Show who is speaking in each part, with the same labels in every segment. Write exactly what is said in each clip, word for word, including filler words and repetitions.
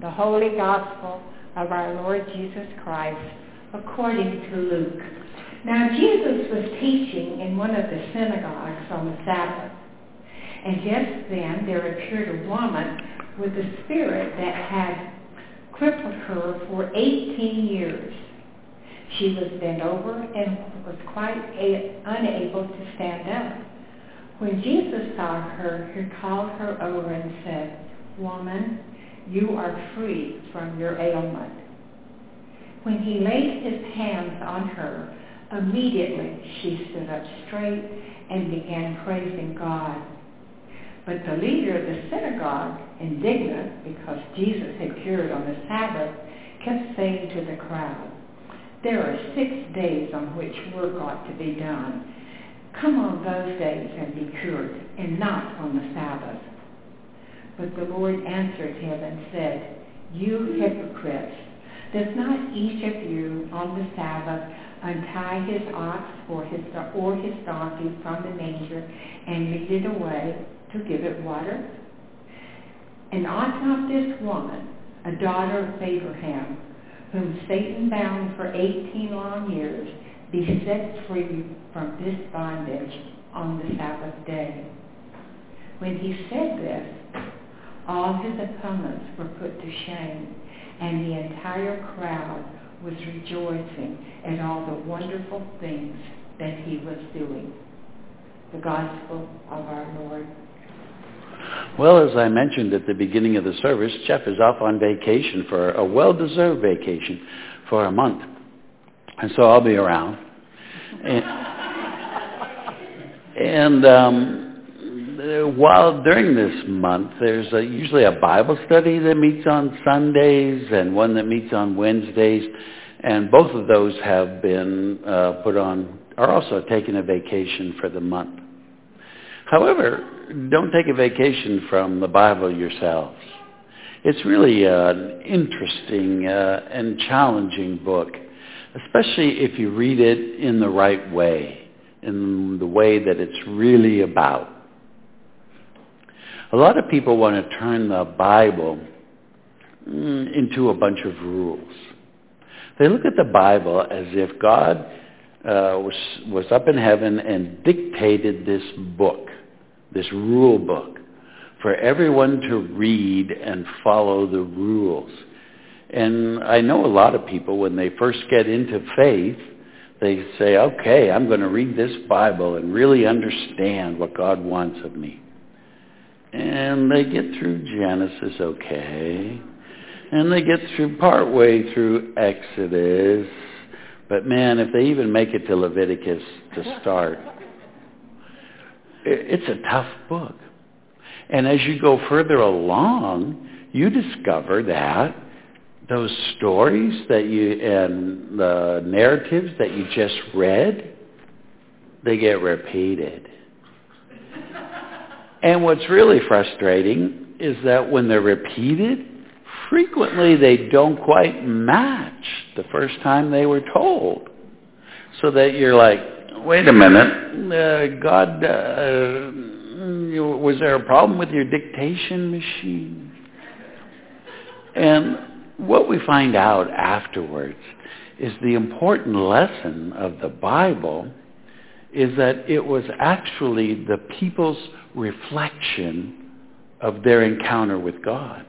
Speaker 1: the Holy Gospel of our Lord Jesus Christ according to Luke. Now Jesus was teaching in one of the synagogues on the Sabbath. And just then there appeared a woman with a spirit that had crippled her for eighteen years. She was bent over and was quite a, unable to stand up. When Jesus saw her, he called her over and said, "Woman, you are free from your ailment." When he laid his hands on her, immediately she stood up straight and began praising God. But the leader of the synagogue, indignant because Jesus had cured on the Sabbath, kept saying to the crowd, "There are six days on which work ought to be done. Come on those days and be cured, and not on the Sabbath." But the Lord answered him and said, "You hypocrites, does not each of you on the Sabbath untie his ox or his, or his donkey from the manger and lead it away to give it water? And ought not this woman, a daughter of Abraham, whom Satan bound for eighteen long years, be set free from this bondage on the Sabbath day?" When he said this, all his opponents were put to shame, and the entire crowd was rejoicing at all the wonderful things that he was doing. The Gospel of our Lord.
Speaker 2: Well, as I mentioned at the beginning of the service, Jeff is off on vacation for a well-deserved vacation for a month. And so I'll be around. And, and um, while during this month, there's a, usually a Bible study that meets on Sundays and one that meets on Wednesdays. And both of those have been uh, put on, are also taking a vacation for the month. However, don't take a vacation from the Bible yourselves. It's really an interesting uh, and challenging book, especially if you read it in the right way, in the way that it's really about. A lot of people want to turn the Bible mm, into a bunch of rules. They look at the Bible as if God uh, was, was up in heaven and dictated this book, this rule book, for everyone to read and follow the rules. And I know a lot of people, when they first get into faith, they say, "Okay, I'm going to read this Bible and really understand what God wants of me." And they get through Genesis okay, and they get through partway through Exodus, but man, if they even make it to Leviticus to start, it's a tough book. And as you go further along, you discover that those stories that you and the narratives that you just read, they get repeated. And what's really frustrating is that when they're repeated, frequently they don't quite match the first time they were told. So that you're like, wait a minute, uh, God, uh, was there a problem with your dictation machine? And what we find out afterwards is the important lesson of the Bible is that it was actually the people's reflection of their encounter with God.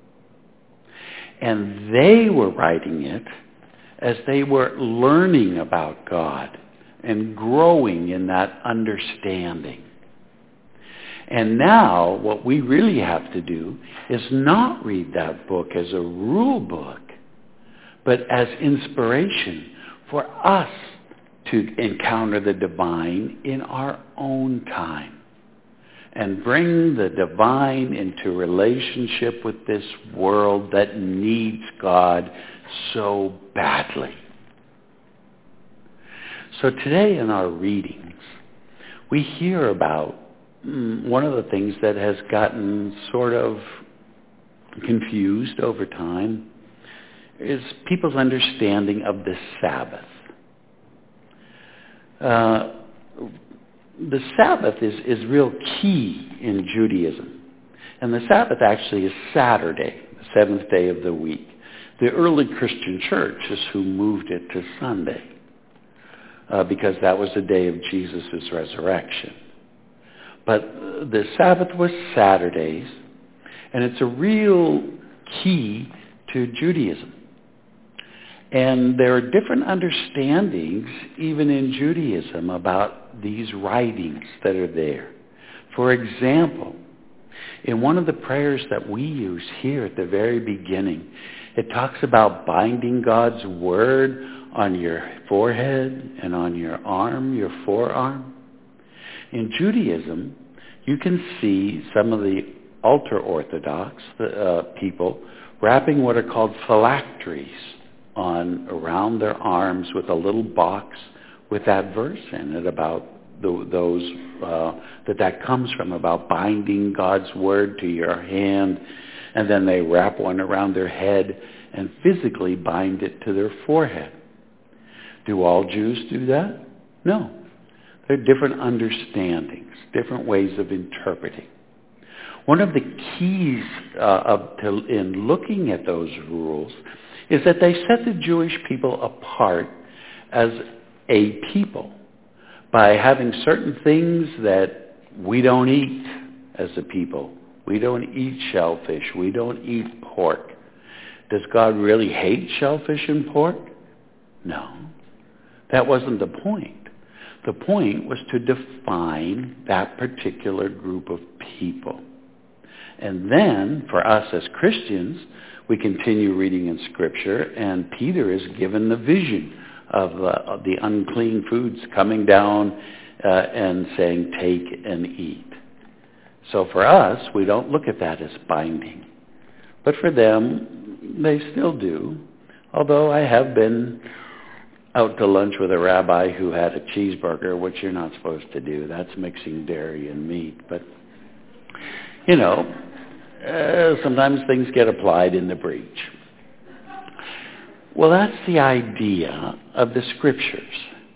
Speaker 2: And they were writing it as they were learning about God and growing in that understanding. And now what we really have to do is not read that book as a rule book, but as inspiration for us to encounter the divine in our own time and bring the divine into relationship with this world that needs God so badly. So today in our readings, we hear about mm, one of the things that has gotten sort of confused over time is people's understanding of the Sabbath. Uh, the Sabbath is, is real key in Judaism. And the Sabbath actually is Saturday. seventh day of the week. The early Christian church is who moved it to Sunday uh, because that was the day of Jesus' resurrection. But the Sabbath was Saturdays, and it's a real key to Judaism. And there are different understandings, even in Judaism, about these writings that are there. For example, in one of the prayers that we use here at the very beginning, it talks about binding God's word on your forehead and on your arm, your forearm. In Judaism, you can see some of the ultra-Orthodox uh, people wrapping what are called phylacteries on around their arms with a little box with that verse in it about the, those uh, that that comes from, about binding God's word to your hand, and then they wrap one around their head and physically bind it to their forehead. Do all Jews do that? No. There are different understandings, different ways of interpreting. One of the keys uh, of, to, in looking at those rules is that they set the Jewish people apart as a people by having certain things that we don't eat as a people. We don't eat shellfish. We don't eat pork. Does God really hate shellfish and pork? No. That wasn't the point. The point was to define that particular group of people. And then, for us as Christians, we continue reading in Scripture, and Peter is given the vision of, uh, of the unclean foods coming down uh, and saying, take and eat. So for us, we don't look at that as binding. But for them, they still do. Although I have been out to lunch with a rabbi who had a cheeseburger, which you're not supposed to do. That's mixing dairy and meat. But, you know, uh, sometimes things get applied in the breach. Well, that's the idea of the Scriptures,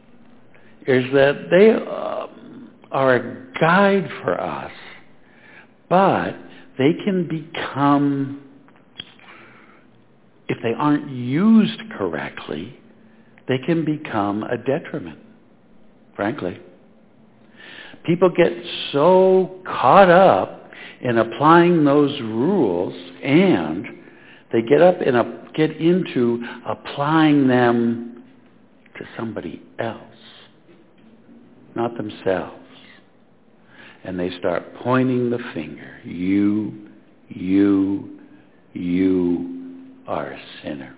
Speaker 2: is that they uh, are a guide for us, but they can become, if they aren't used correctly, they can become a detriment, frankly. People get so caught up in applying those rules, and they get up in a, get into applying them to somebody else, not themselves. And they start pointing the finger. You, you, you are a sinner.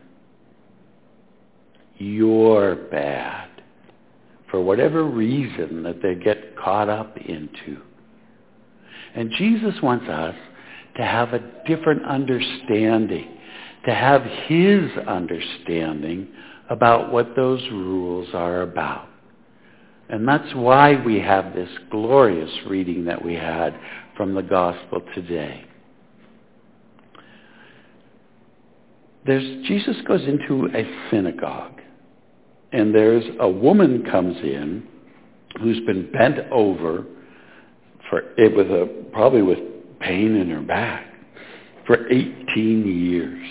Speaker 2: You're bad, for whatever reason that they get caught up into. And Jesus wants us to have a different understanding, to have his understanding about what those rules are about. And that's why we have this glorious reading that we had from the gospel today. There's, Jesus goes into a synagogue. And there's a woman comes in who's been bent over for it with a probably with pain in her back for eighteen years.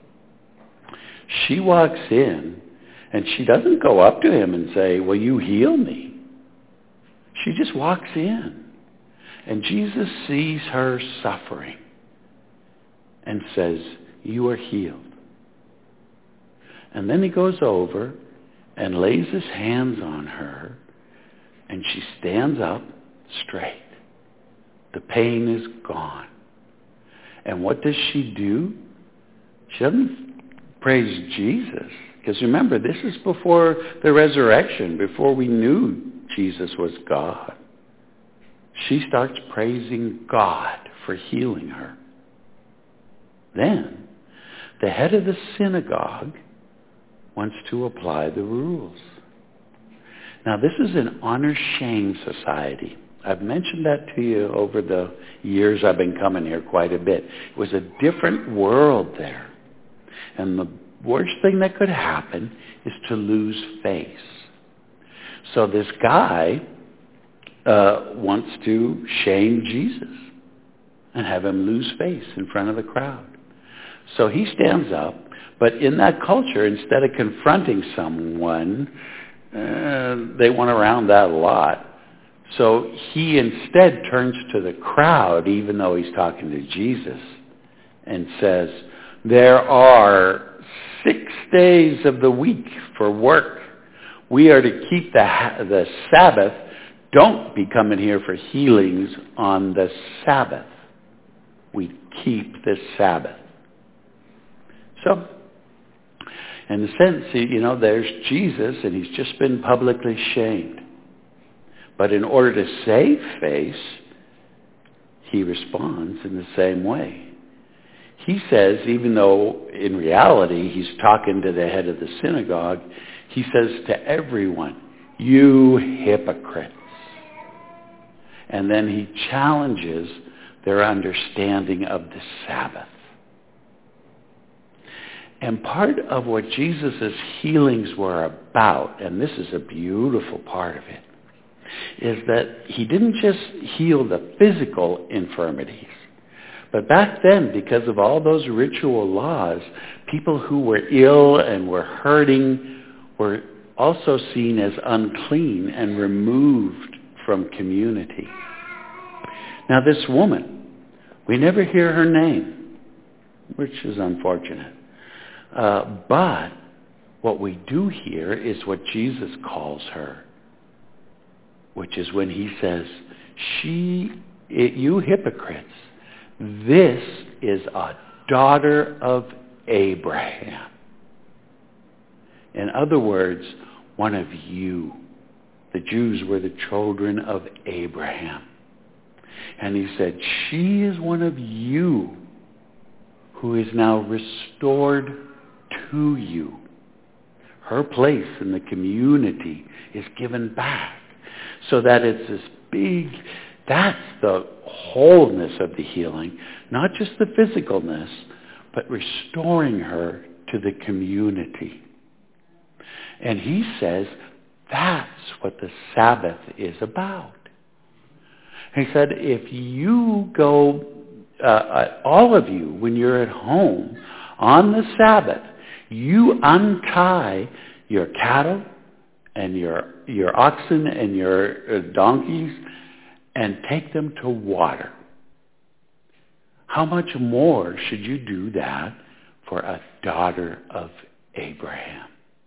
Speaker 2: She walks in and she doesn't go up to him and say, "Will you heal me?" She just walks in. And Jesus sees her suffering and says, "You are healed." And then he goes over and lays his hands on her, and she stands up straight. The pain is gone. And what does she do? She doesn't praise Jesus. Because remember, this is before the resurrection, before we knew Jesus was God. She starts praising God for healing her. Then, the head of the synagogue wants to apply the rules. Now, this is an honor-shame society. I've mentioned that to you over the years I've been coming here quite a bit. It was a different world there. And the worst thing that could happen is to lose face. So this guy uh, wants to shame Jesus and have him lose face in front of the crowd. So he stands up, but in that culture, instead of confronting someone, uh, they went around that a lot. So he instead turns to the crowd, even though he's talking to Jesus, and says, there are six days of the week for work. We are to keep the, the Sabbath. Don't be coming here for healings on the Sabbath. We keep the Sabbath. So, in a sense, you know, there's Jesus, and he's just been publicly shamed. But in order to save face, he responds in the same way. He says, even though in reality he's talking to the head of the synagogue, he says to everyone, you hypocrites. And then he challenges their understanding of the Sabbath. And part of what Jesus' healings were about, and this is a beautiful part of it, is that he didn't just heal the physical infirmities. But back then, because of all those ritual laws, people who were ill and were hurting were also seen as unclean and removed from community. Now this woman, we never hear her name, which is unfortunate. Uh, but what we do hear is what Jesus calls her, which is when he says, "She, it, you hypocrites, this is a daughter of Abraham." In other words, one of you. The Jews were the children of Abraham. And he said, she is one of you who is now restored to you. Her place in the community is given back. So that it's this big, that's the wholeness of the healing, not just the physicalness, but restoring her to the community. And he says, that's what the Sabbath is about. He said, if you go, uh, all of you, when you're at home on the Sabbath, you untie your cattle and your your oxen and your uh, donkeys and take them to water. How much more should you do that for a daughter of Abraham?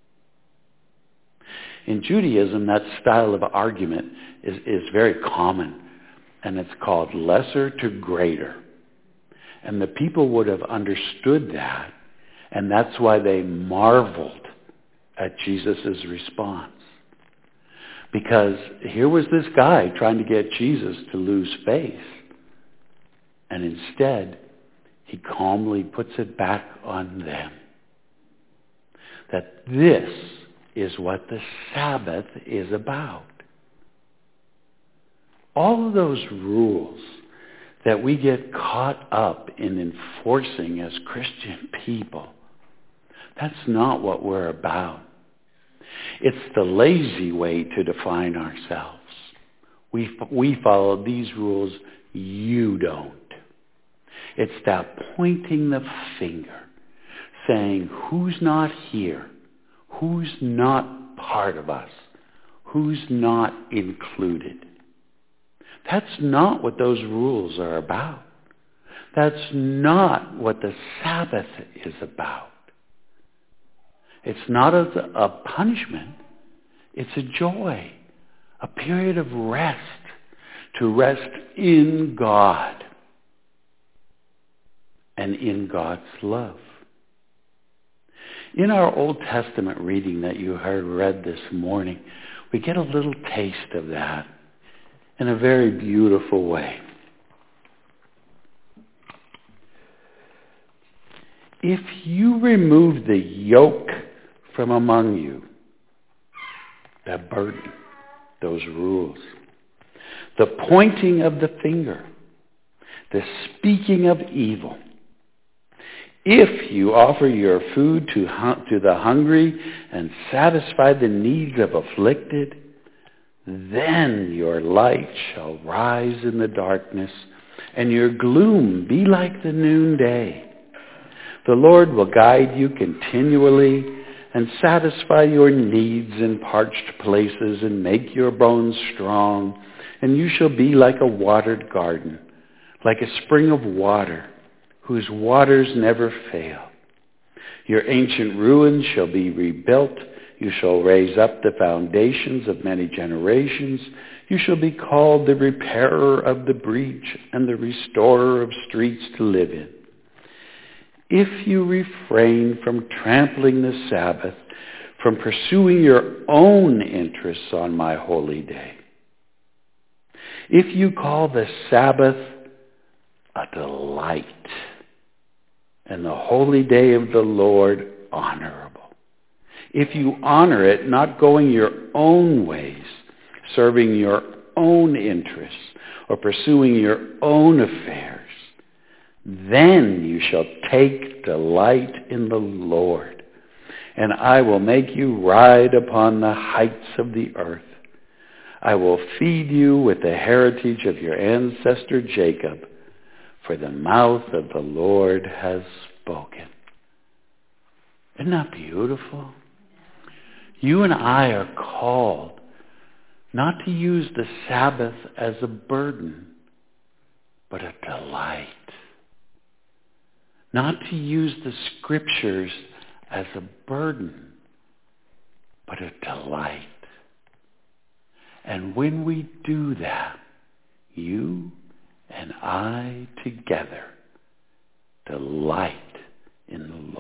Speaker 2: In Judaism, that style of argument is, is very common, and it's called lesser to greater. And the people would have understood that, and that's why they marveled at Jesus' response. Because here was this guy trying to get Jesus to lose faith, and instead, he calmly puts it back on them. That this is what the Sabbath is about. All of those rules that we get caught up in enforcing as Christian people, that's not what we're about. It's the lazy way to define ourselves. We, we follow these rules, you don't. It's that pointing the finger, saying who's not here, who's not part of us, who's not included. That's not what those rules are about. That's not what the Sabbath is about. It's not a, a punishment. It's a joy, a period of rest, to rest in God and in God's love. In our Old Testament reading that you heard read this morning, we get a little taste of that in a very beautiful way. If you remove the yoke from among you, that burden, those rules, the pointing of the finger, the speaking of evil, if you offer your food to, to the hungry and satisfy the needs of afflicted, then your light shall rise in the darkness, and your gloom be like the noonday. The Lord will guide you continually and satisfy your needs in parched places and make your bones strong, and you shall be like a watered garden, like a spring of water, whose waters never fail. Your ancient ruins shall be rebuilt. You shall raise up the foundations of many generations. You shall be called the repairer of the breach and the restorer of streets to live in. If you refrain from trampling the Sabbath, from pursuing your own interests on my holy day, if you call the Sabbath a delight and the holy day of the Lord honorable, if you honor it, not going your own ways, serving your own interests, or pursuing your own affairs, then you shall take delight in the Lord, and I will make you ride upon the heights of the earth. I will feed you with the heritage of your ancestor Jacob, for the mouth of the Lord has spoken. Isn't that beautiful? You and I are called not to use the Sabbath as a burden, but a delight. Not to use the Scriptures as a burden, but a delight. And when we do that, you and I together delight in the